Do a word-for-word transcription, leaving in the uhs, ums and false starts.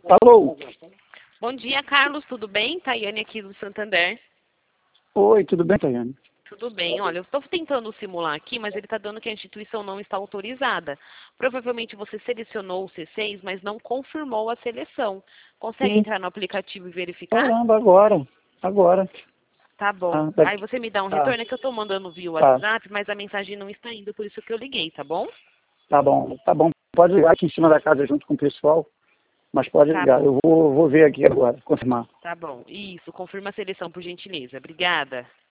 Alô? Bom dia, Carlos, tudo bem? Tayane aqui do Santander. Oi, tudo bem, Tayane? Tudo bem. Olha, eu estou tentando simular aqui, mas ele está dando que a instituição não está autorizada. Provavelmente você selecionou o C seis, mas não confirmou a seleção. Consegue Sim. entrar no aplicativo e verificar? Caramba, agora. Agora. Tá bom. Ah, daqui- Aí você me dá um tá. retorno, é que eu estou mandando via Tá. WhatsApp, mas a mensagem não está indo, por isso que eu liguei, tá bom? Tá bom, tá bom. Pode ligar aqui em cima da casa junto com o pessoal, mas pode Tá ligar. bom. Eu vou, vou ver aqui agora, confirmar. Tá bom. Isso, confirma a seleção, por gentileza. Obrigada.